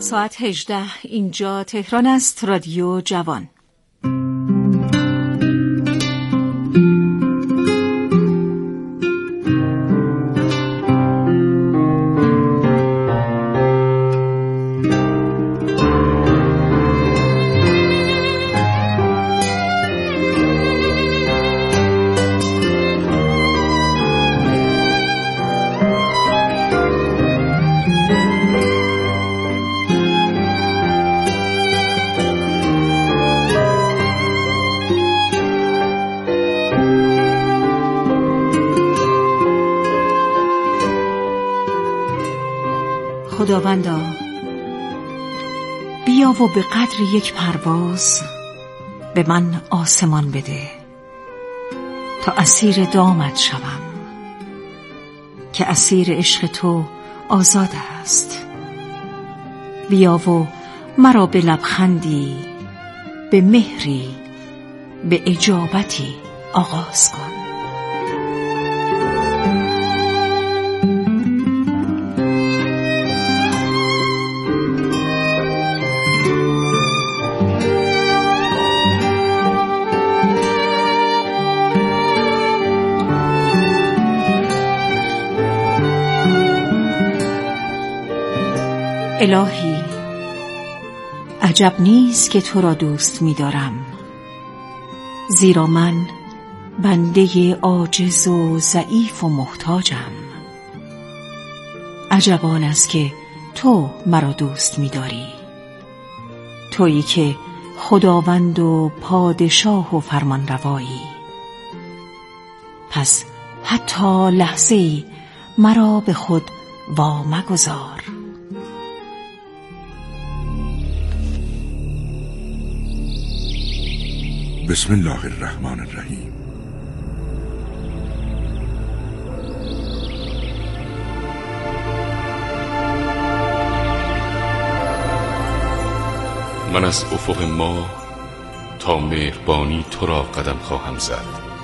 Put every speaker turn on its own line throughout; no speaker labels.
ساعت 18 اینجا تهران است. رادیو جوان. خداوندا بیا و به قدر یک پرواز به من آسمان بده تا اسیر دامت شوم که اسیر عشق تو آزاد است. بیا و مرا به لبخندی، به مهری، به اجابتی آغاز کن. الهی، عجب نیست که تو را دوست می دارم، زیرا من بنده عاجز و ضعیف و محتاجم. عجب آن است که تو مرا دوست می داری، تویی که خداوند و پادشاه و فرمانروایی. پس حتی لحظه‌ای مرا به خود وامگذار.
بسم الله الرحمن الرحیم.
من از افق ماه تا مهربانی تو را قدم خواهم زد.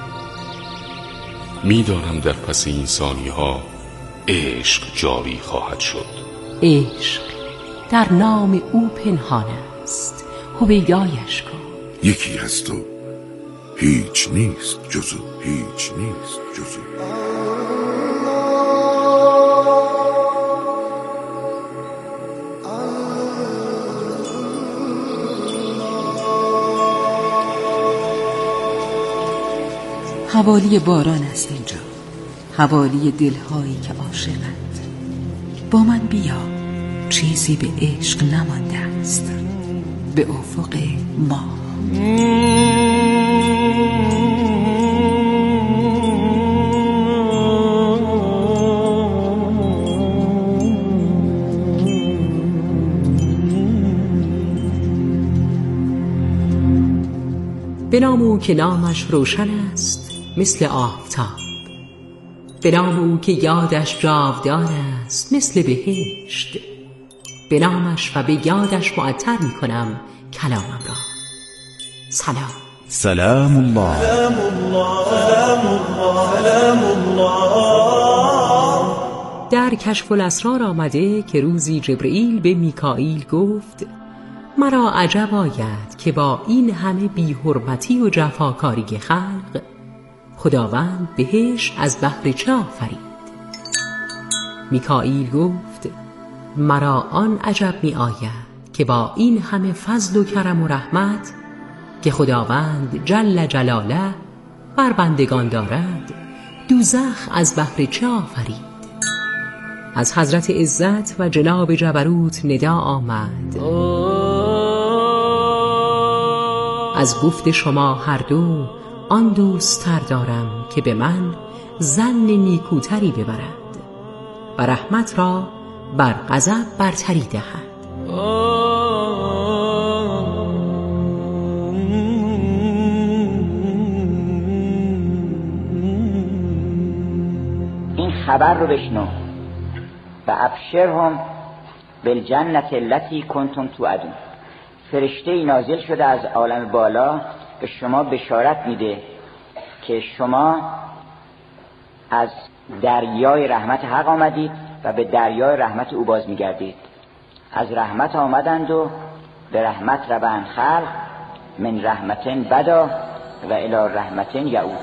میدانم در پس این ثانیه ها عشق جاری خواهد شد.
عشق در نام او پنهان است، هویدایش کن.
یکی هست و هیچ نیست جزو، هیچ نیست جزو.
حوالی باران است اینجا، حوالی دلهایی که عاشقند. با من بیا، چیزی به عشق نمانده است. به افق ما به نام او که نامش روشن است مثل آفتاب، به نام او که یادش جاودان است مثل بهشت، به نامش و به یادش معطر می کنم کلامم را. سلام.
سلام الله. سلام الله. سلام الله. سلام
الله. در کشف الاسرار آمده که روزی جبرئیل به میکائیل گفت مرا عجب آید که با این همه بی‌حرمتی و جفاکاری خلق خداوند بهشت از بهر چه آفرید؟ میکائیل گفت مرا آن عجب می آید که با این همه فضل و کرم و رحمت که خداوند جل جلاله بر بندگان دارد دوزخ از بهر چه آفرید؟ از حضرت عزت و جناب جبروت ندا آمد از گفت شما هر دو آن دوست‌تر دارم که به من ظن نیکوتری ببرد و رحمت را بر غضب برتری دهد.
این خبر رو بشنو و ابشرهم بالجنة التي کنتم توعدون. فرشته نازل شده از عالم بالا به شما بشارت میده که شما از دریای رحمت حق آمدید و به دریای رحمت او باز میگردید. از رحمت آمدند و به رحمت روند خلق، من رحمتن بدا و الی رحمتن یعود.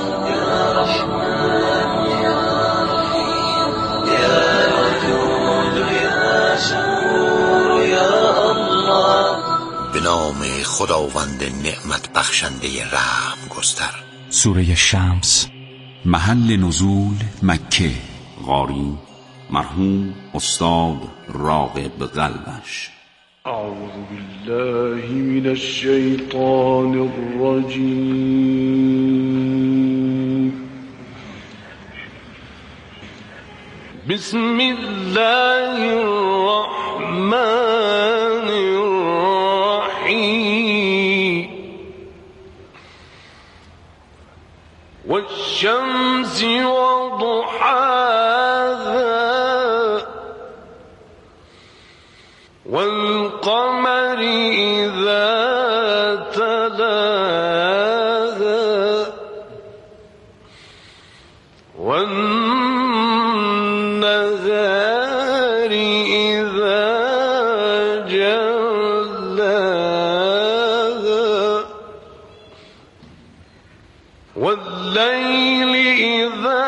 به نام خداوند نعمت بخشنده رحم گستر.
سوره شمس. محل نزول مکه.
قاری مرحوم استاد راغب قلبش.
اعوذ بالله من الشیطان الرجیم. بسم الله الرحمن الرحیم. والشمس وضحاها والقمر إذا تلاها والنهار إذا جلاها والليل إذا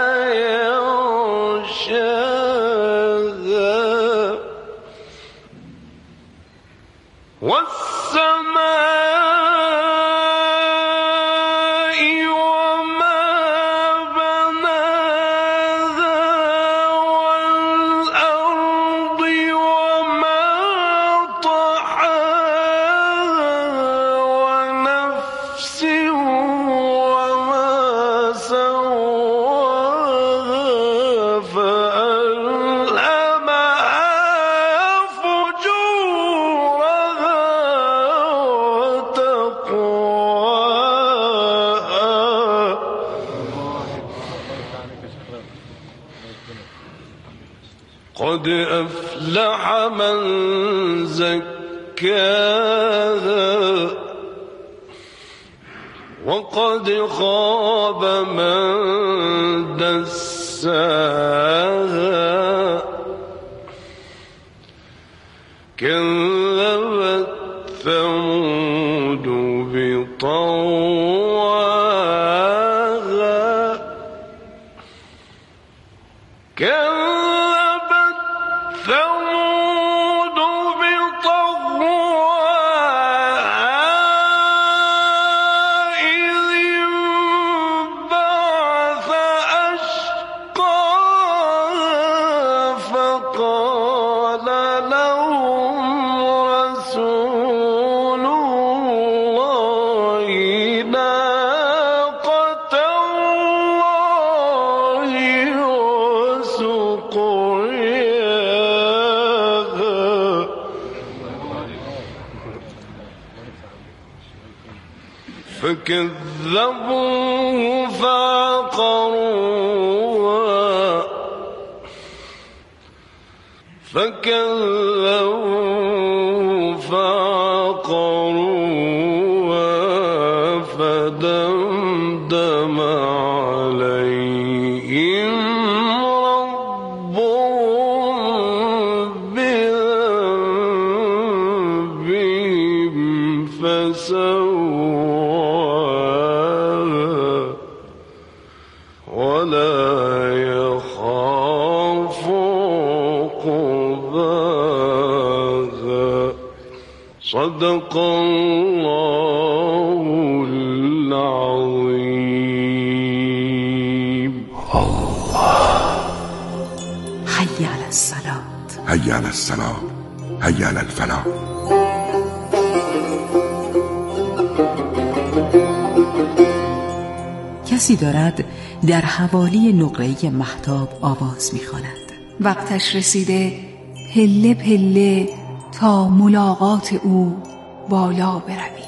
يغشاها والسماء وما بناها والأرض وما طحاها ونفس وما سواها فألهمها فجورها قد أفلح من زكاها وقد خاب من دساها. كذبت ثمود بطغواها كذبت ثمود بطغواها إذ انبعث أشقاها فقال لهم رسول الله ناقة الله وسقياها. فكذبوه فعقروها فدمدم عليهم ربهم بذنبهم فسواها ولا يخاف عقباها. صدق الله العظيم.
حي على الصلاة.
حي على الصلاة. حي على الفلاح.
کسی دارد در حوالی نقره‌ای مهتاب آواز می‌خواند.
وقتش رسیده پله پله تا ملاقات او بالا بروی.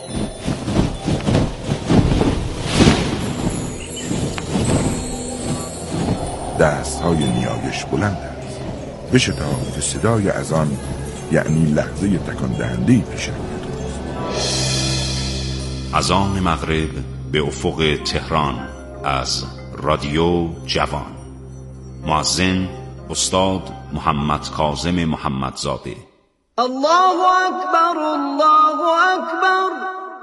دستهای نیایش بلند است. بشتاب که صدای اذان یعنی لحظه تکان دهنده پیش رویت است.
اذان مغرب به افق تهران از رادیو جوان. مؤذن استاد محمد کاظم محمدزاده.
الله أكبر الله أكبر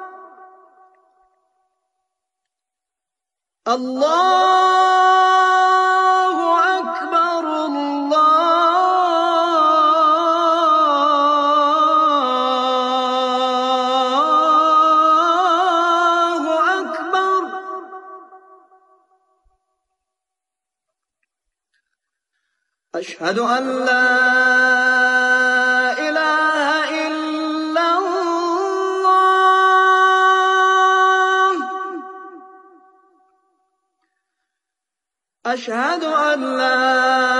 الله أكبر الله أكبر أشهد أن لا أشهد أن لا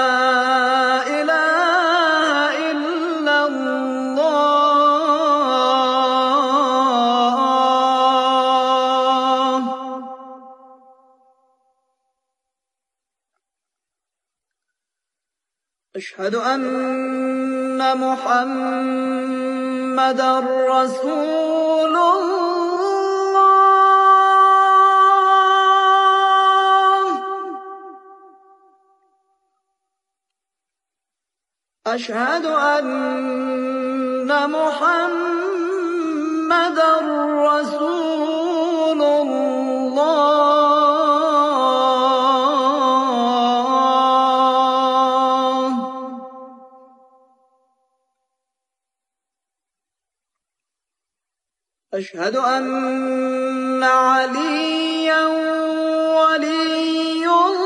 إله إلا الله أشهد أن محمدًا رسول أشهد أن محمدًا رسول الله أشهد أن عليًّا ولي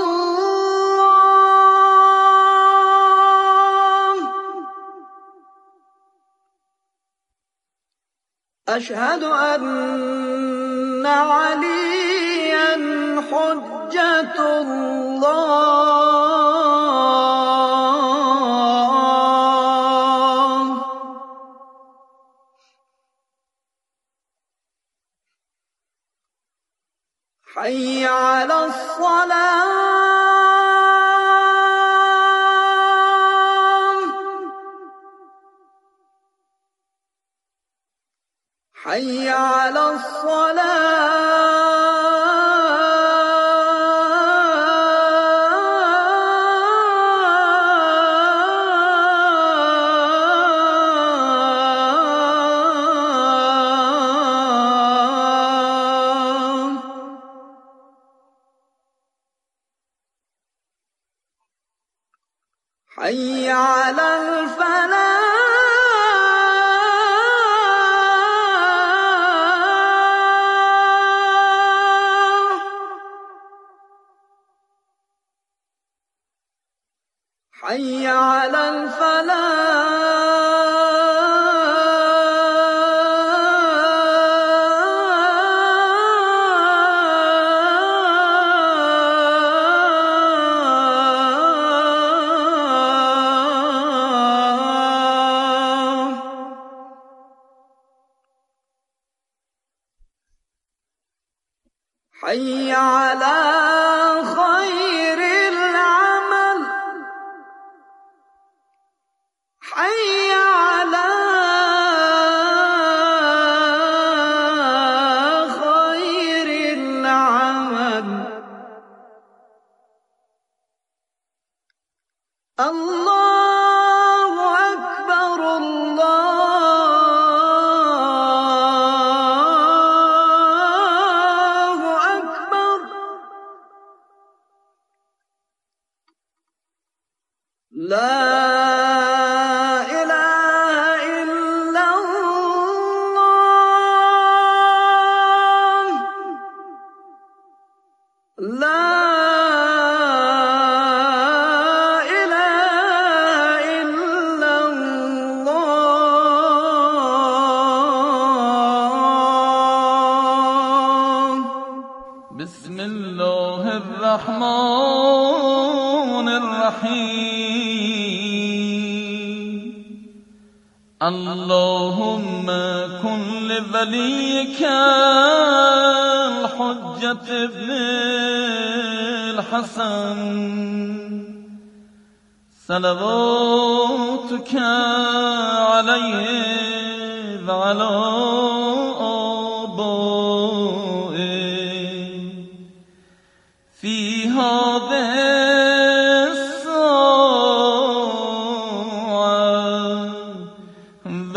أشهد أن عليًّا حجة الله حي على الصلاة حي على الصلاة حي على الفلاح حي على الفلاح حي على خير العمل حي على خير العمل الله أكبر الله أكبر لا بسم الله الرحمن الرحيم اللهم كن لوليك الحجة ابن الحسن صلواتك عليه وعلى في هذه الساعة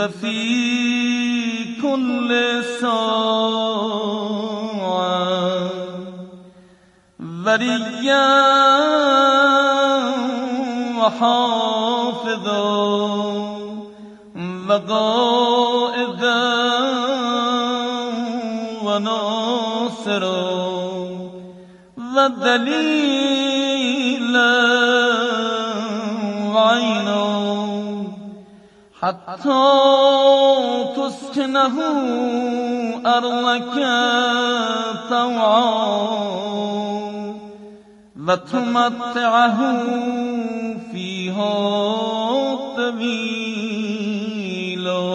في كل ساعة وريا وحافظا وقائدا وناصرا ودليلا وعينا حتى تسكنه أرضك طوعا وتمتعه فيها طويلا.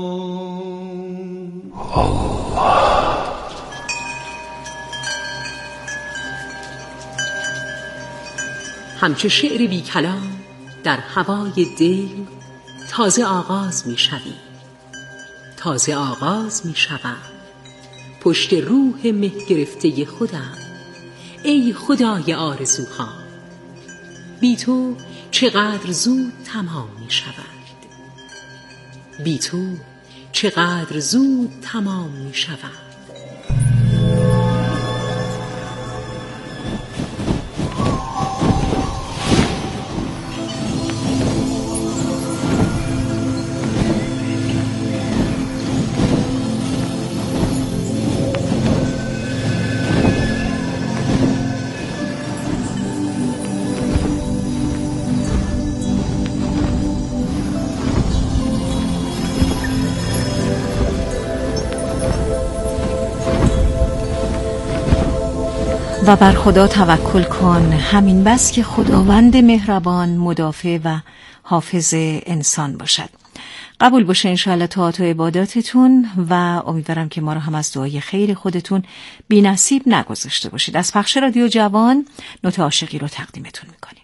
همچو شعر بی کلام در هوای دل تازه آغاز می شوی، تازه آغاز می شوم پشت روح مه گرفته خودم. ای خدای آرزوها، بی تو چقدر زود تمام می شود، بی تو چقدر زود تمام می شود.
و بر خدا توکل کن، همین بس که خداوند مهربان مدافع و حافظ انسان باشد. قبول باشه انشاءالله طاعت و عباداتتون و امیدوارم که ما رو هم از دعای خیر خودتون بی نصیب نگذاشته باشید. از پخش رادیو جوان نوت عاشقی رو تقدیمتون میکنیم.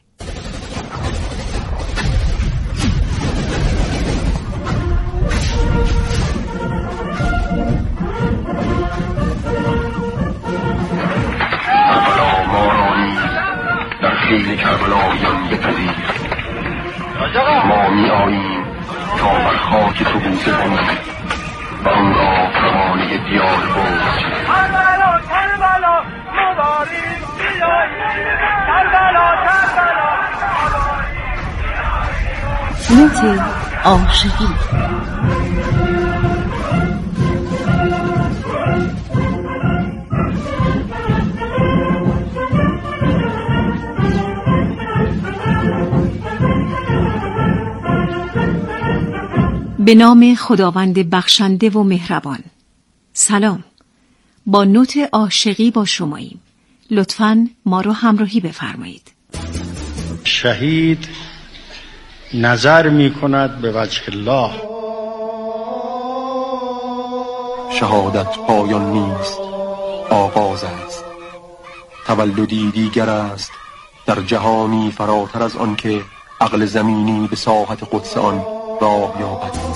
خیل کربلایان بپذیر، ما می آییم تا بر خاک تو بوسه کنیم و آن را روانه دیار برد. کربلا کربلا مبارک بیایید، کربلا کربلا
نوت عاشقی. به نام خداوند بخشنده و مهربان. سلام، با نوت عاشقی با شماییم. لطفاً ما رو همراهی بفرمایید.
شهید نظر می کند به وجه الله.
شهادت پایان نیست، آغاز است. تولدی دیگر است در جهانی فراتر از آن که عقل زمینی به ساحت قدس آن راه یابد.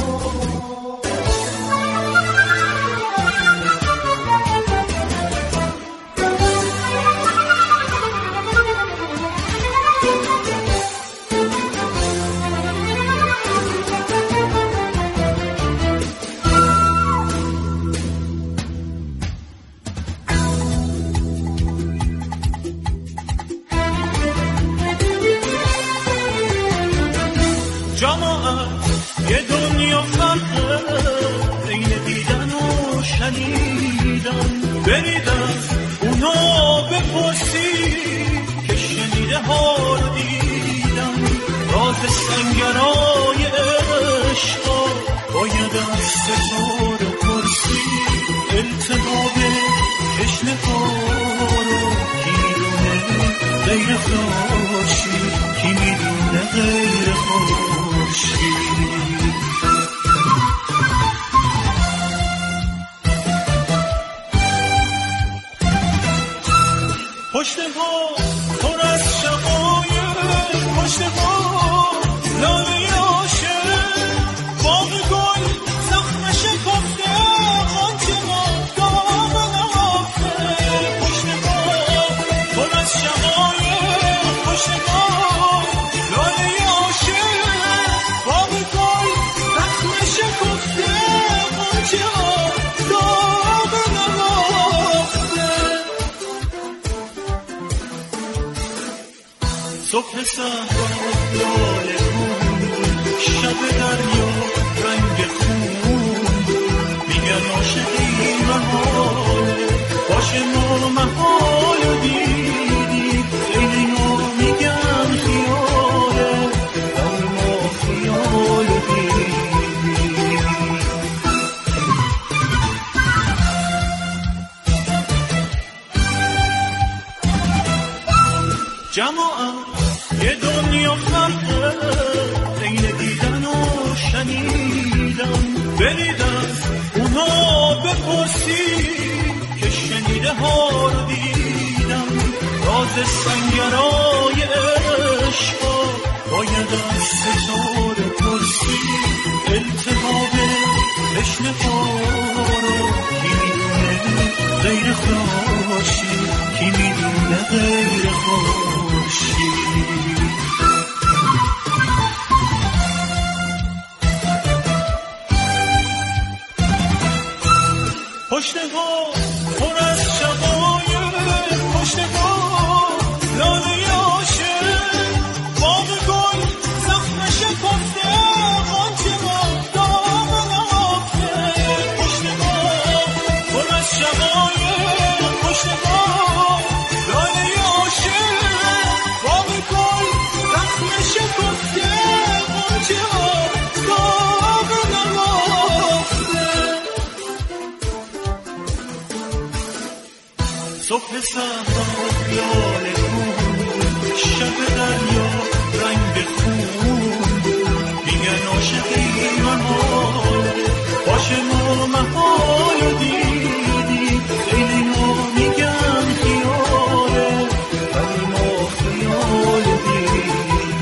یه دنیا فرقه بین دیدن و شنیدن. بریدن اونا بپرسی که شنیده ها رو دیدن. راز سنگرای عشقا باید از ستاره پرسی. التهاب تشنه ها رو کی میدونه غیر خورشید، کی میدونه غیر خورشید. پشت ما پر از شقایق، پشت ما لاله عاشق، باغ گل زخم شکفته، خاک ما دامن آفته. پشت ما پر از شقایق، پشت ما لاله عاشق، باغ گل زخم شکفته، صبح صحرا لاله بود، شب دریا رنگ خون بود. میگن عاشقی محاله، باشه ما محال و دیدی. خیلی ها میگن خیاله، در ما خیال و دیدی. جماعت یه دنیا فرقه بین دیدن و شنیدن. برید از اونا بپرسی که شنیده ها رو دیدن. راز سنگرای عشقا باید از ستاره پرسی. التهاب تشنه ها رو کی میدونه غیر خورشید، کی میدونه غیر خورشید. پشت ها پر از شقایق، پشت ها لاله عاشق. باغ گل زخم شکفته، غنچه ها داغ نهفته. پشت ها پر از شقایق، پشت ها لاله عاشق. باغ گل زخم شکفته، غنچه ها داغ نهفته. صبح صحرا لاله بود، شب دریا رنگ خون بود. میگن عاشقی محاله، باشه ما محال دیدی. خیلی ما میگن خیاله، ولی ما خیال دیدی.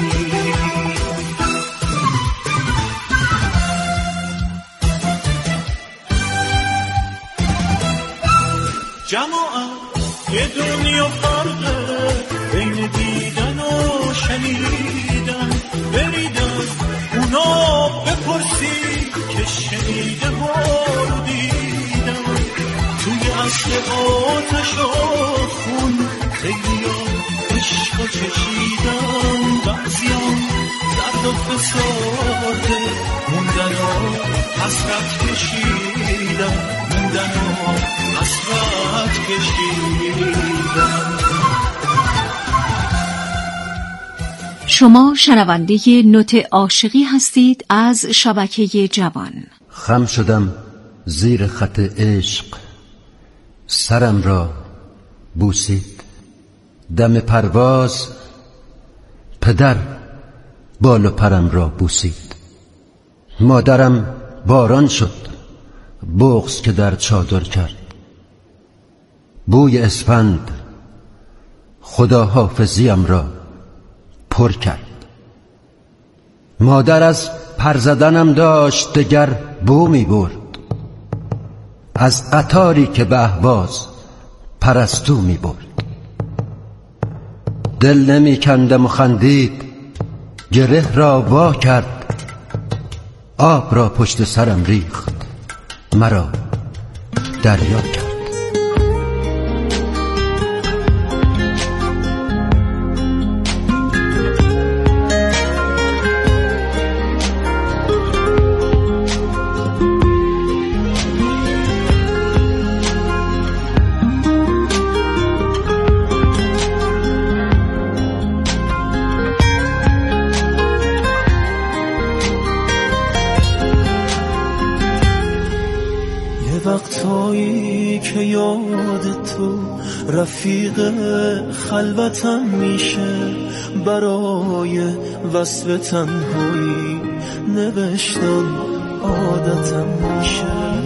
جماعت یه دنیا فرقه بین دیدن و شنیدن. برید از اونا بپرسی که شنیده ها رو دیدن. توی اصل آتش و خون خیلی ها عشق چشیدن. بعضیان درد و فساده موندن ها حسرت کشیدن. موندن ها حسرت کشیدن.
شما شنونده نوت عاشقی هستید از شبکه جوان.
خم شدم زیر خط عشق، سرم را بوسید. دم پرواز پدر بال و پرم را بوسید. مادرم باران شد، بغض که در چادر کرد. بوی اسفند خدا حافظیم را پر کرد. مادر از پر زدنم داشت دگر بو می برد. از قطاری که به اهواز پرستو می برد. دل نمی کندم و خندید، گره را وا کرد. آب را پشت سرم ریخت، مرا دریا کرد.
وقتایی که یاد تو رفیق خلوتم میشه. برای وصف تنهایی نوشتن عادتم میشه.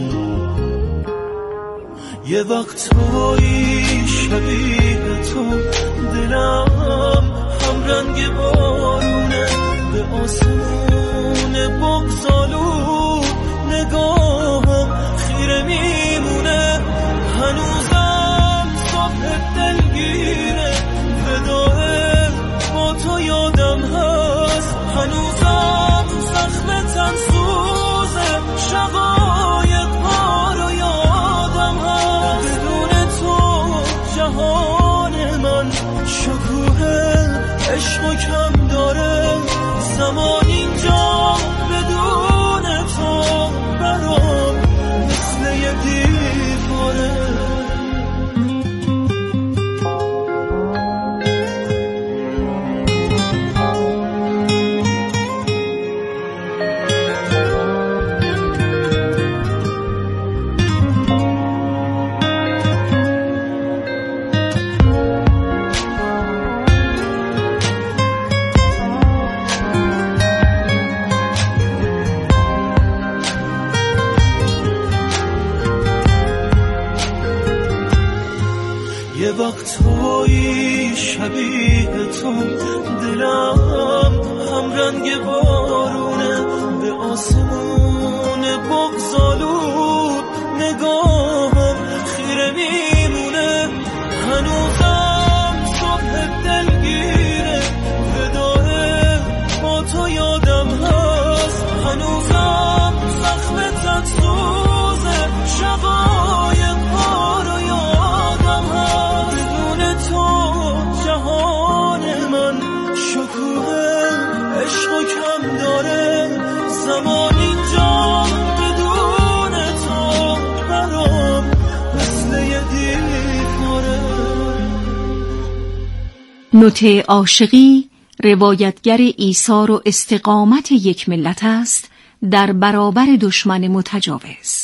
یه وقتایی شبیه تو دلم هم رنگ بارونه. به آسمون بغض‌آلود نگاهم خیره میمونه. هنوزم صبح دلگیره، وداع با تو یادم هست. هنوزم زخم تن سوزه، شقایق ها رو یادم هست. بدون تو جهان من شکوه عشق عشق کم داره زمان اینجا بدون تو برام مثل یه دیواره. یه وقتایی شبیه تو دلم هم رنگ بارونه به آسمون بغض‌آلود نگاهم خیره میمونه. هنوزم صبح دلگیره وداع با تو یادم هست. هنوزم زخمتت سوزه شقایق ها رو یادم هست. بدون تو جهان من شکوه عشق و کم داره زمان اینجا بدون تو برام مثل یه دیواره.
نوت عاشقی روایتگر ایثار و استقامت یک ملت است در برابر دشمن متجاوز.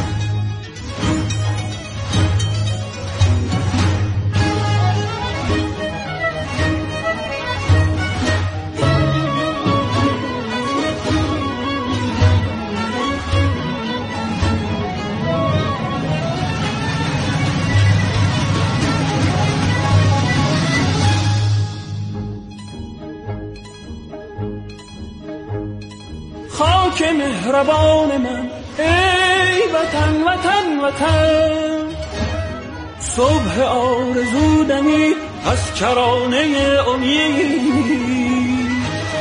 خاک مهربان من ای وطن وطن وطن، صبح آرزو دمی از کرانه امید.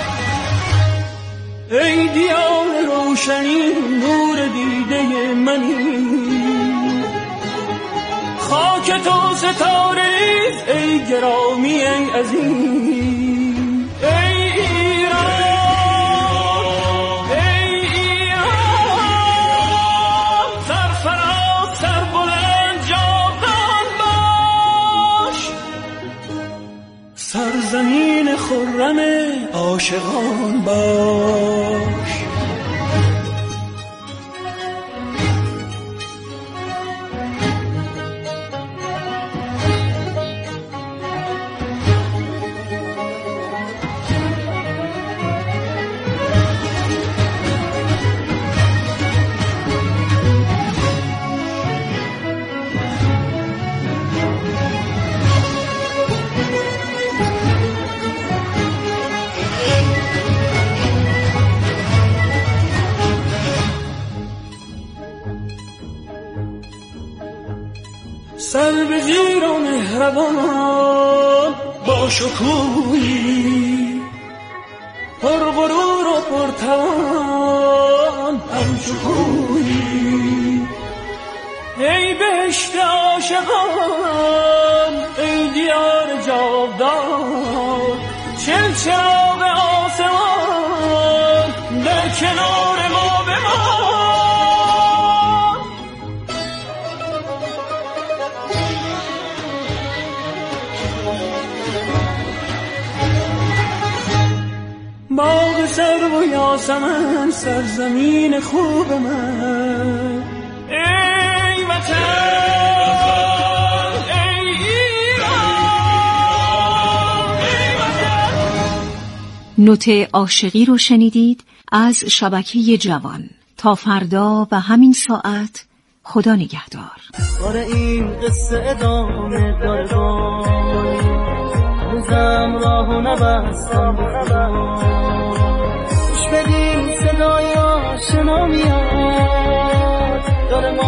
ای دیان روشنی نور دیده منی، خاک تو ستاره ای گرامی ای عزیز. ای ایران سرزمین خرم عاشقان باش. سر به زیر و مهربان با شکوهی، پر غرور و پر توان هم شکوهی. ای بهشت عاشقان ای دیار جاودان، چل چراغ آسمان در کنار ما بمان. باغ سرو و یاسمن سرزمین خوب من، ای وطن ای ایران ای وطن.
نوت عاشقی رو شنیدید از شبکه جوان. تا فردا و همین ساعت خدا نگهدار.
آره این قصه ادامه داره، روزم راهو نبستم گوش بدین صدای آشنا میاد.